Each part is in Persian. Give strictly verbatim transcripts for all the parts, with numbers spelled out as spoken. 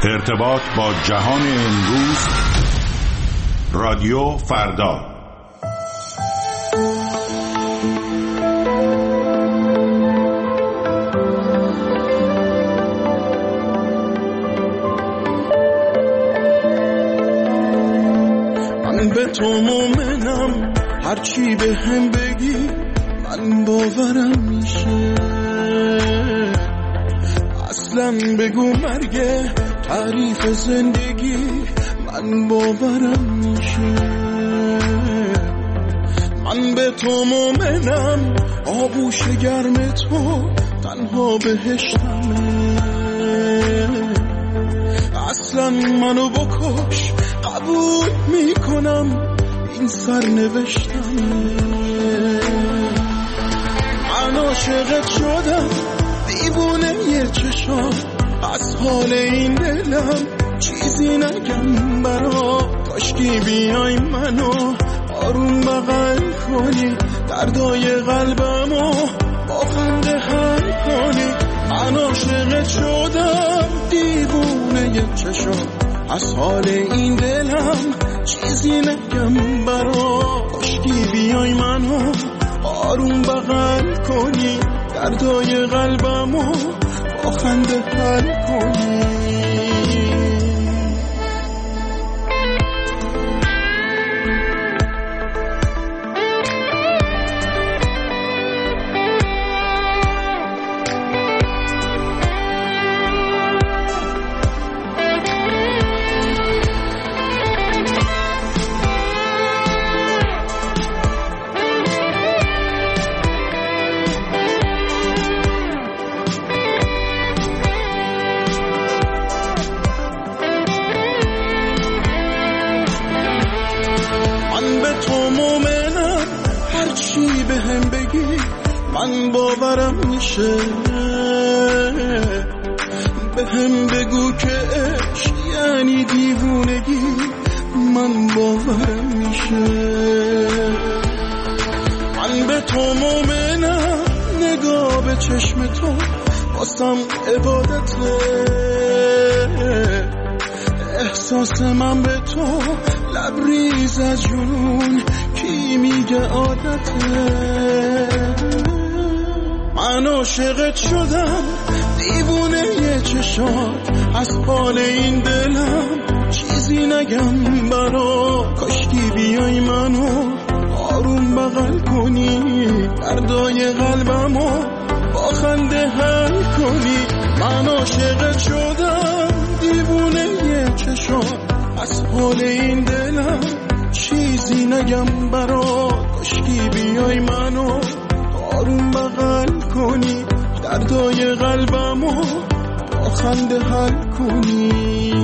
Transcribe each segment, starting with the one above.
ارتباط با جهان امروز، رادیو فردا. من به تو مومنم، هرچی به هم بگی من باورم میشه. اصلا بگو مرگ تعریف زندگی من باورم میشه. من به تو مومنم، آغوش گرم تو تنها بهشتمه. اصلا منو بکش قبول میکنم، این سرنوشتمه. من عاشقت شدم، دیوونه یه چشام، از حال این دلم چیزی نگم برا. کاشکی بیای منو آروم بغل کنی، دردای قلبمو با خنده حل کنی. من عاشقت شدم، دیوونه یه چشام، از حال این دلم چیزی نگم برا. کاشکی بیای منو آروم بغل کنی، دردای قلبمو با خنده حل کنی. من باورم میشه. به هم بگو که عشق یعنی دیوونگی، من باورم میشه. من به تو مومنم، نگاه به چشم تو واسم عبادته. احساس من به تو لبریز از جنون، کی میگه عادته. من عاشقت شدم، دیوونه یه چشات، از حال این دلم چیزی نگم برا. کاشکی بیای منو آروم بغل کنی، دردای قلبمو با خنده حل کنی. من عاشقت شدم، دیوونه یه چشات، از حال این دلم چیزی نگم برا. کاشکی بیای منو آروم بغل کنی، دردای قلبمو با خنده حل کنی.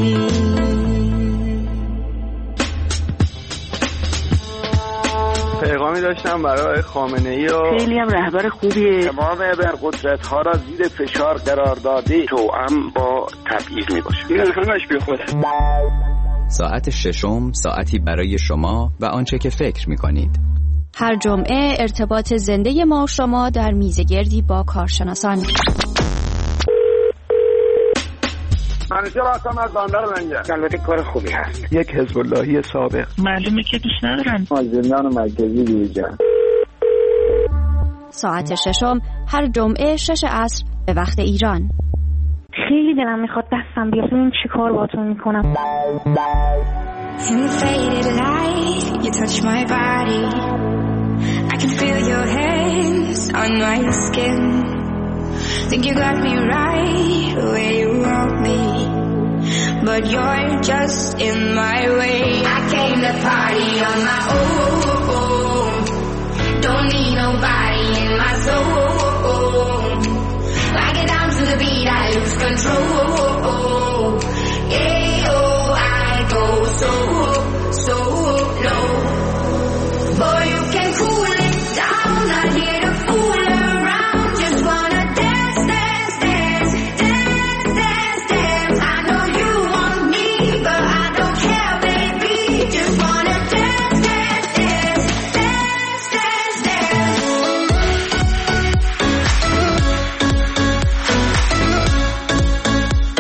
پیغامی داشتم برای خامنه‌ای و خیلی هم رهبر خوبیه. تمام ابرقدرت‌ها را زیر فشار قرار داده، توأم با تبعیض میباشه. این همش بی خوده. ساعت ششم، ساعتی برای شما و آنچه که فکر میکنید. هر جمعه ارتباط زنده ما و شما در میزگردی با کارشناسان. منیجر هستم از بندر لنگر. البته کار خوبی هست. یک حزب اللهی سابق. معلومه که دوست ندارن. از زندان مرکزی بیرون. ساعت ششم هر جمعه شش عصر به وقت ایران. خیلی دلم میخواد دستم بیاد، ببین چی کار باهاتون میکنم. In the faded light, you touch my body. I can feel your hands on my skin. Think you got me right where you want me, but you're just in my way. I came to party on my own. Don't need nobody in my soul. I get down to the beat, I lose control. Yeah, oh, I go so, so low. Boy, you can cool it down, not here to fool around. Just wanna dance, dance, dance, dance, dance, dance. I know you want me, but I don't care, baby. Just wanna dance, dance, dance, dance, dance, dance.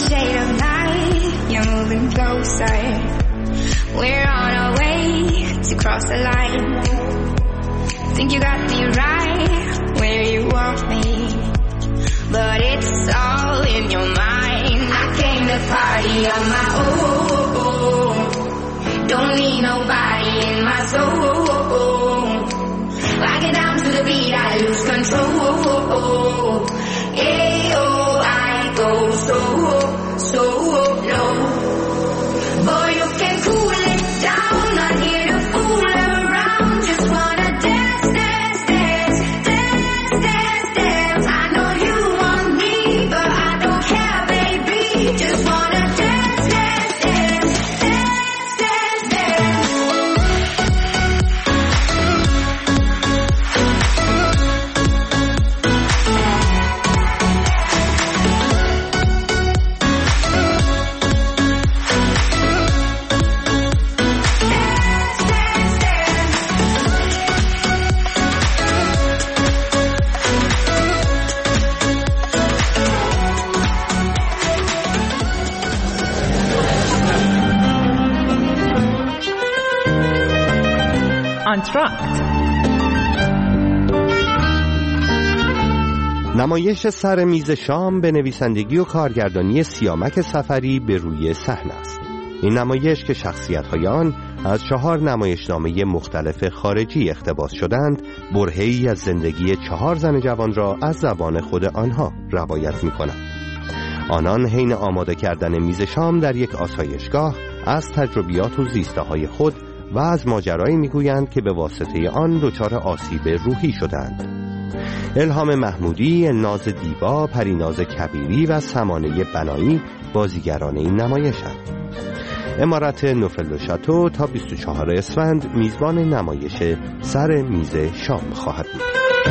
shade of night, you're moving closer. We're on our way to cross the line. Think you got me right where you want me, but it's all in your mind. I came to party on my own, don't need nobody in my soul. I get down to the beat, I lose control. Ayo, I go so, so low. Boy, you can cool it down, not here to fool around. Just wanna dance, dance, dance, dance, dance, dance. I know you want me, but I don't care, baby. Just wanna dance, dance, dance, dance, dance, dance. آنتراکت. نمایش سر میز شام به نویسندگی و کارگردانی سیامک سفری به روی صحنه است. این نمایش که شخصیت‌های آن از چهار نمایشنامه مختلف خارجی اقتباس شدند، برهه‌ای از زندگی چهار زن جوان را از زبان خود آنها روایت می‌کنند. آنان حین آماده کردن میز شام در یک آسایشگاه از تجربیات و زیسته‌های خود و از ماجرایی میگویند که به واسطه آن دچار آسیب روحی شدند. الهام محمودی، الناز دیبا، پریناز کبیری و سمانه بنایی بازیگران این نمایش‌اند. امارت نوفل و شاتو تا بیست و چهارم اسفند میزبان نمایش سر میز شام خواهد بود.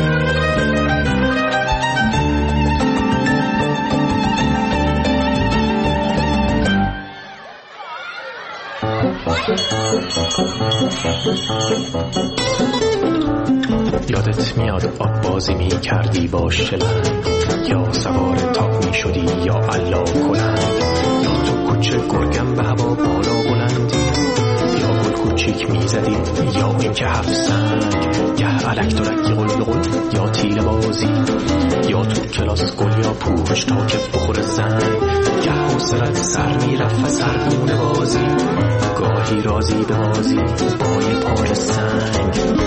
یادت میاد آب بازی می کردی با شلنگ، یا سوار تاق می شدی یا علا کنند، یا تو کوچه گرگم به هوا بالا بلندی، یا گل کوچیک می زدی یا این که هفت سنگ، گه علک درکی قل قل یا تیر بازی، یا تو کلاس گل یا پوش تا که بخور زنگ، گه حوصلت سر می رفت و سرگونه بازی، گاهی رازی به بازی با یه پای سنگ.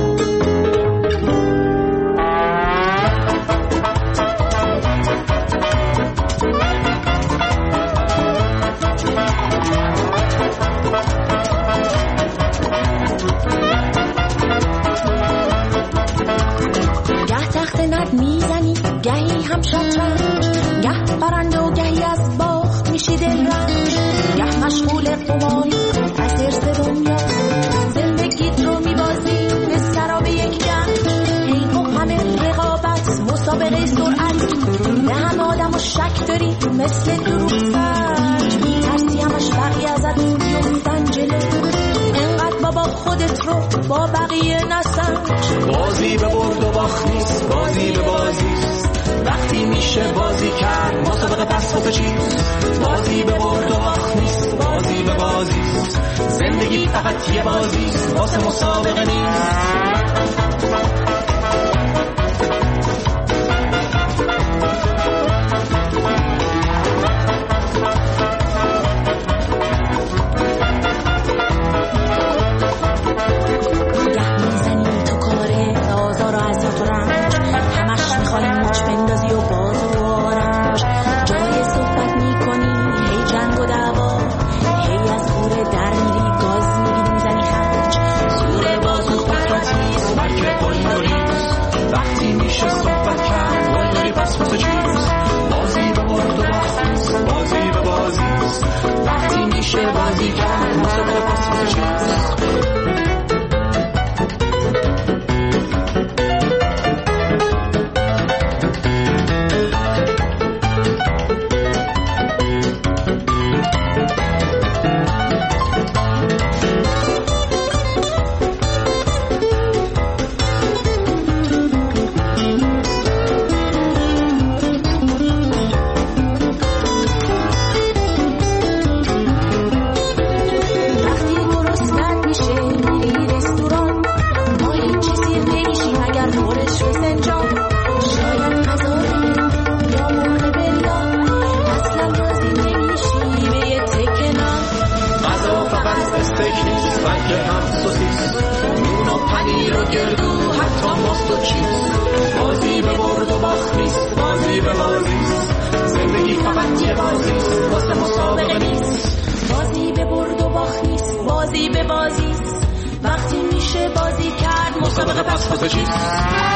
گهی هم شطرنج، گه برنده و گهی از باخت میشی دلرنج، گه مشغول قماری از حرص دنیا، زندگیت رو میبازی به سراب یک جنگ، حیف و همه رقابت مسابقه سرعت، به همه آدم و شک داری مثل دروغ سنج، میترسی همش بقیه ازت بیفتن جلو، انقدر بابا خودت رو با بقیه نسنج. بازی به برد و باخت نیست، بازی به بازی، وقتی میشه بازی کرد مسابقه پس واسه چیست، بازی به برد و باخت نیست، بازی به بازی، زندگی فقط یه بازی واسه مسابقه نیست. و چیست. بازی به برد و باخت نیست، بازی به بازیست. زندگی فقط یه بازیست، واسه مسابقه نیست. بازی به برد و باخت نیست، بازی به بازیست. وقتی میشه بازی کرد مسابقه پس واسه چیست.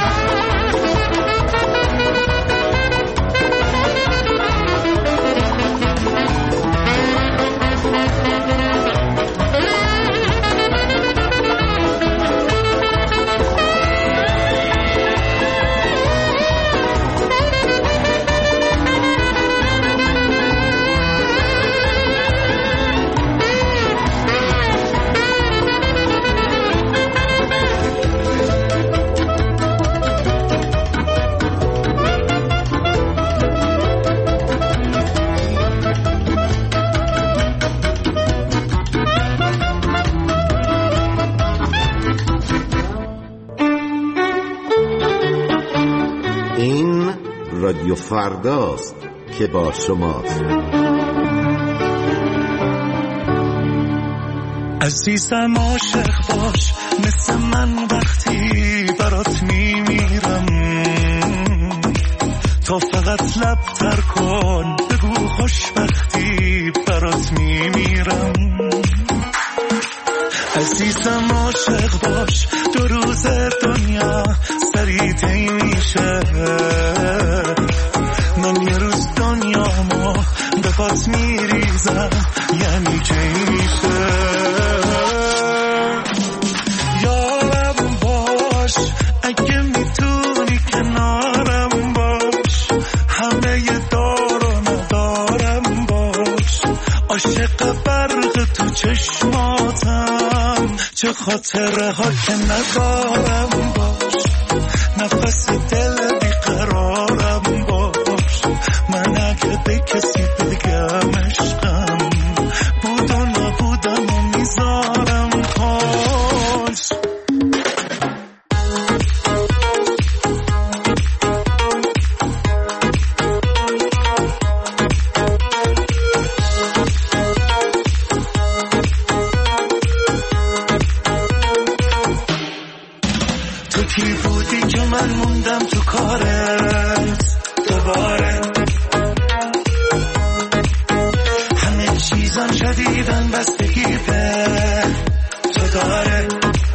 رادیو فرداست که با شماست. عزیزم عاشق باش مثل من وقتی برات میمیرم، تا فقط لب تر کن بگو خوشبختی برات میمیرم. عزیزم عاشق باش دو روز دنیا سریع طی میشه، من یه روز دنیامو به پات میریزم یعنی چی میشه. یارم باش اگه میتونی کنارم باش، همه ی دار و ندارم باش. عاشق برق تو چشماتم، چه خاطره ها که ندارم باش. نفس دل بیقرارم باش، من اگه به کسی بگم عشقم بود و نبودم و میذارم پاش. تو کی بودی که من موندم تو کارت دوباره، همه چیزم شدیدن بستگی به تو داره.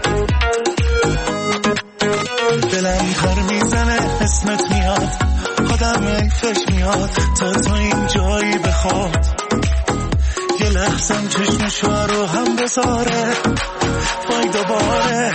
دلم پر میزنه اسمت میاد، خودم ایفش میاد تا تو این جایی بخواد. یه لحظم چشمشو رو هم بذاره وای دوباره.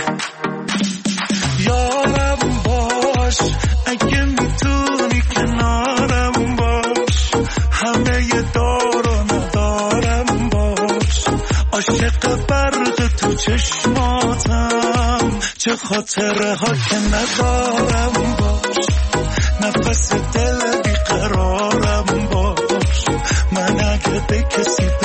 یارم باش اگه میتونی کنارم باش، همه ی دار و ندارم باش. عاشق برق تو چشماتم، چه خاطره ها که ندارم باش. نفس دل بیقرارم باش، من اگه به کسی